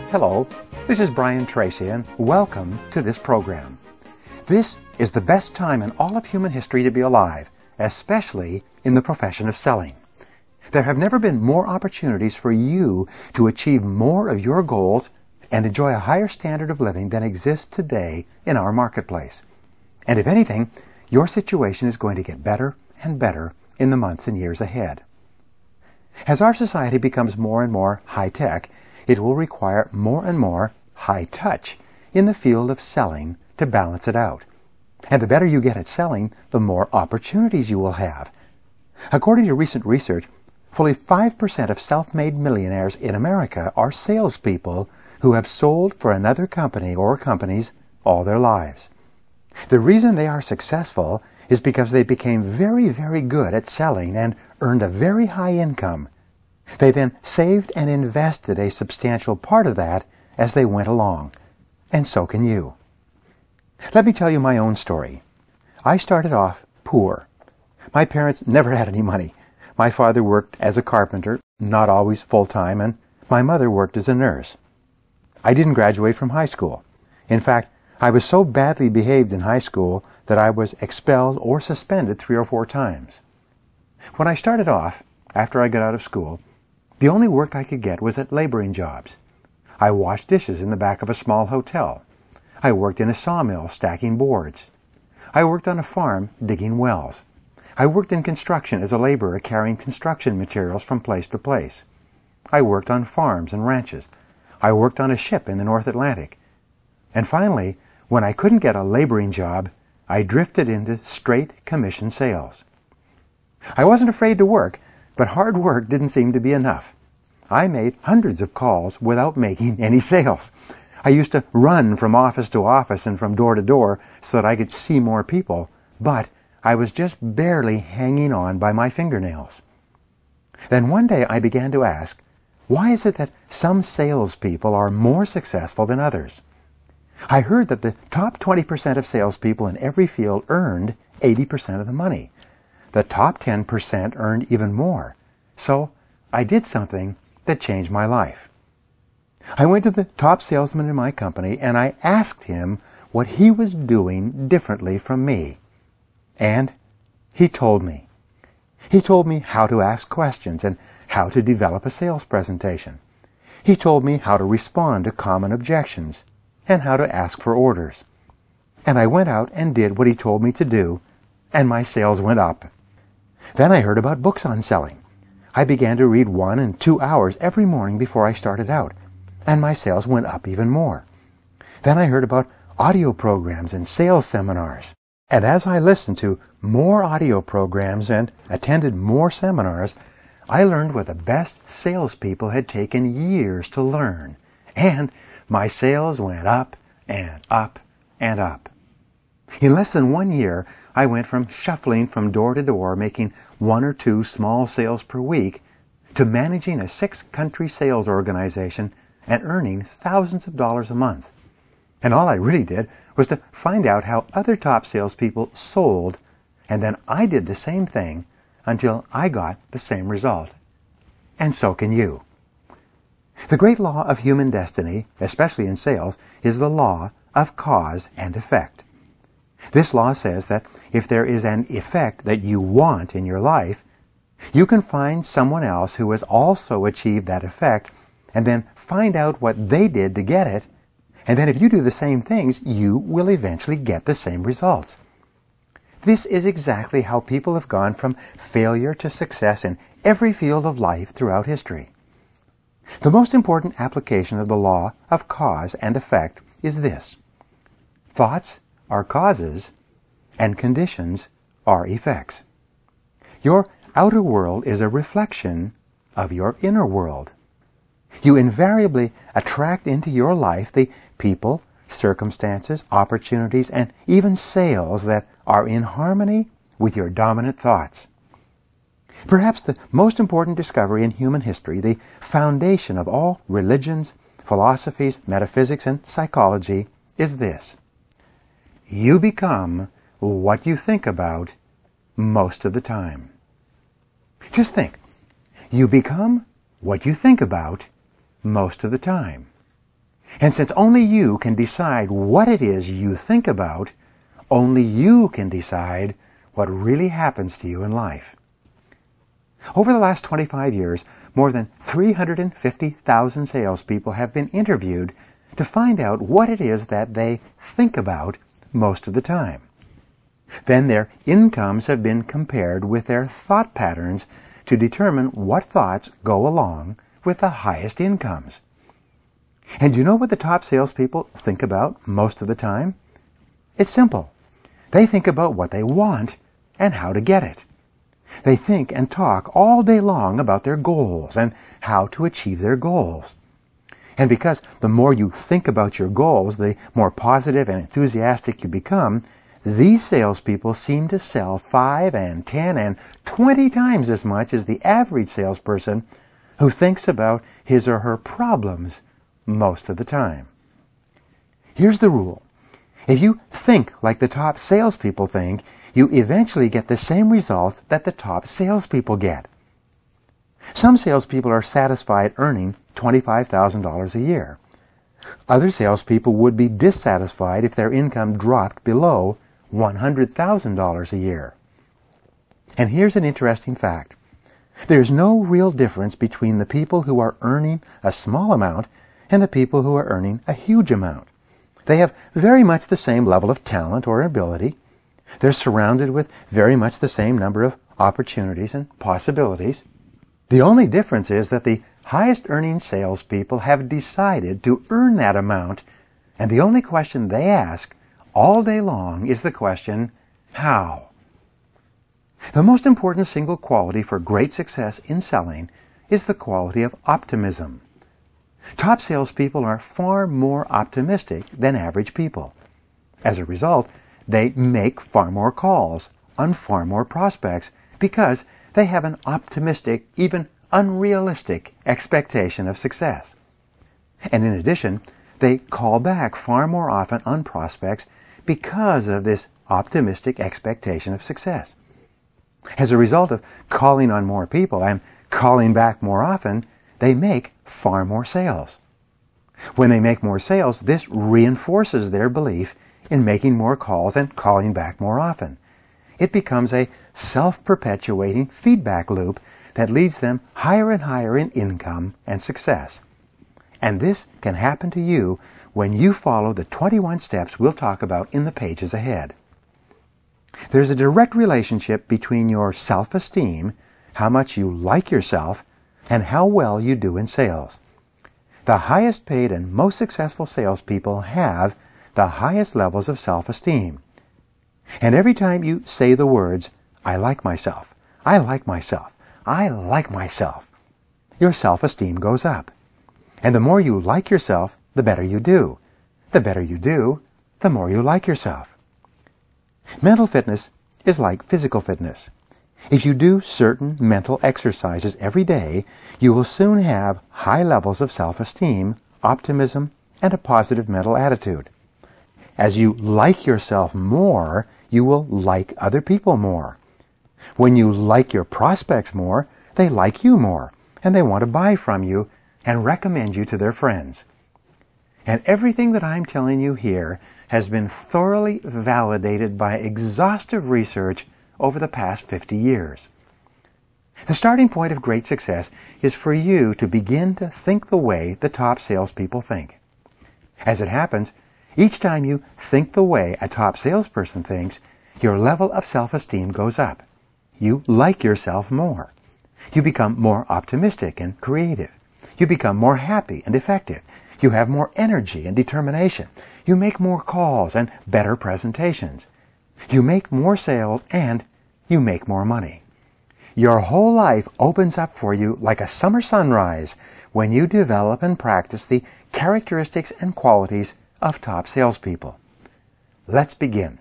Hello, this is Brian Tracy, and welcome to this program. This is the best time in all of human history to be alive, especially in the profession of selling. There have never been more opportunities for you to achieve more of your goals and enjoy a higher standard of living than exists today in our marketplace. And if anything, your situation is going to get better and better in the months and years ahead. As our society becomes more and more high-tech, it will require more and more high-touch in the field of selling to balance it out. And the better you get at selling, the more opportunities you will have. According to recent research, fully 5% of self-made millionaires in America are salespeople who have sold for another company or companies all their lives. The reason they are successful is because they became very, very good at selling and earned a very high income. They then saved and invested a substantial part of that as they went along. And so can you. Let me tell you my own story. I started off poor. My parents never had any money. My father worked as a carpenter, not always full-time, and my mother worked as a nurse. I didn't graduate from high school. In fact, I was so badly behaved in high school that I was expelled or suspended 3 or 4 times. When I started off, after I got out of school, the only work I could get was at laboring jobs. I washed dishes in the back of a small hotel. I worked in a sawmill stacking boards. I worked on a farm digging wells. I worked in construction as a laborer carrying construction materials from place to place. I worked on farms and ranches. I worked on a ship in the North Atlantic. And finally, when I couldn't get a laboring job, I drifted into straight commission sales. I wasn't afraid to work, but hard work didn't seem to be enough. I made hundreds of calls without making any sales. I used to run from office to office and from door to door so that I could see more people, but I was just barely hanging on by my fingernails. Then one day I began to ask, why is it that some salespeople are more successful than others? I heard that the top 20% of salespeople in every field earned 80% of the money. The top 10% earned even more. So I did something that changed my life. I went to the top salesman in my company and I asked him what he was doing differently from me. And he told me. He told me how to ask questions and how to develop a sales presentation. He told me how to respond to common objections and how to ask for orders. And I went out and did what he told me to do, and my sales went up. Then I heard about books on selling. I began to read 1 and 2 hours every morning before I started out, and my sales went up even more. Then I heard about audio programs and sales seminars. And as I listened to more audio programs and attended more seminars, I learned what the best salespeople had taken years to learn. And my sales went up and up and up. In less than 1 year, I went from shuffling from door to door, making 1 or 2 small sales per week, to managing a 6-country sales organization and earning thousands of dollars a month. And all I really did was to find out how other top salespeople sold, and then I did the same thing until I got the same result. And so can you. The great law of human destiny, especially in sales, is the law of cause and effect. This law says that if there is an effect that you want in your life, you can find someone else who has also achieved that effect and then find out what they did to get it, and then if you do the same things, you will eventually get the same results. This is exactly how people have gone from failure to success in every field of life throughout history. The most important application of the law of cause and effect is this: thoughts are causes, and conditions are effects. Your outer world is a reflection of your inner world. You invariably attract into your life the people, circumstances, opportunities, and even sales that are in harmony with your dominant thoughts. Perhaps the most important discovery in human history, the foundation of all religions, philosophies, metaphysics, and psychology, is this: you become what you think about most of the time. Just think. You become what you think about most of the time. And since only you can decide what it is you think about, only you can decide what really happens to you in life. Over the last 25 years, more than 350,000 salespeople have been interviewed to find out what it is that they think about most of the time. Then their incomes have been compared with their thought patterns to determine what thoughts go along with the highest incomes. And do you know what the top salespeople think about most of the time? It's simple. They think about what they want and how to get it. They think and talk all day long about their goals and how to achieve their goals. And because the more you think about your goals, the more positive and enthusiastic you become, these salespeople seem to sell 5 and 10 and 20 times as much as the average salesperson who thinks about his or her problems most of the time. Here's the rule. If you think like the top salespeople think, you eventually get the same results that the top salespeople get. Some salespeople are satisfied earning $25,000 a year. Other salespeople would be dissatisfied if their income dropped below $100,000 a year. And here's an interesting fact. There's no real difference between the people who are earning a small amount and the people who are earning a huge amount. They have very much the same level of talent or ability. They're surrounded with very much the same number of opportunities and possibilities. The only difference is that the highest earning salespeople have decided to earn that amount, and the only question they ask all day long is the question, how? The most important single quality for great success in selling is the quality of optimism. Top salespeople are far more optimistic than average people. As a result, they make far more calls on far more prospects because they have an optimistic, even unrealistic expectation of success. And in addition, they call back far more often on prospects because of this optimistic expectation of success. As a result of calling on more people and calling back more often, they make far more sales. When they make more sales, this reinforces their belief in making more calls and calling back more often. It becomes a self-perpetuating feedback loop that leads them higher and higher in income and success. And this can happen to you when you follow the 21 steps we'll talk about in the pages ahead. There's a direct relationship between your self-esteem, how much you like yourself, and how well you do in sales. The highest paid and most successful salespeople have the highest levels of self-esteem. And every time you say the words, I like myself, I like myself, I like myself, your self-esteem goes up. And the more you like yourself, the better you do. The better you do, the more you like yourself. Mental fitness is like physical fitness. If you do certain mental exercises every day, you will soon have high levels of self-esteem, optimism, and a positive mental attitude. As you like yourself more, you will like other people more. When you like your prospects more, they like you more, and they want to buy from you and recommend you to their friends. And everything that I'm telling you here has been thoroughly validated by exhaustive research over the past 50 years. The starting point of great success is for you to begin to think the way the top salespeople think. As it happens, each time you think the way a top salesperson thinks, your level of self-esteem goes up. You like yourself more. You become more optimistic and creative. You become more happy and effective. You have more energy and determination. You make more calls and better presentations. You make more sales and you make more money. Your whole life opens up for you like a summer sunrise when you develop and practice the characteristics and qualities of top salespeople. Let's begin.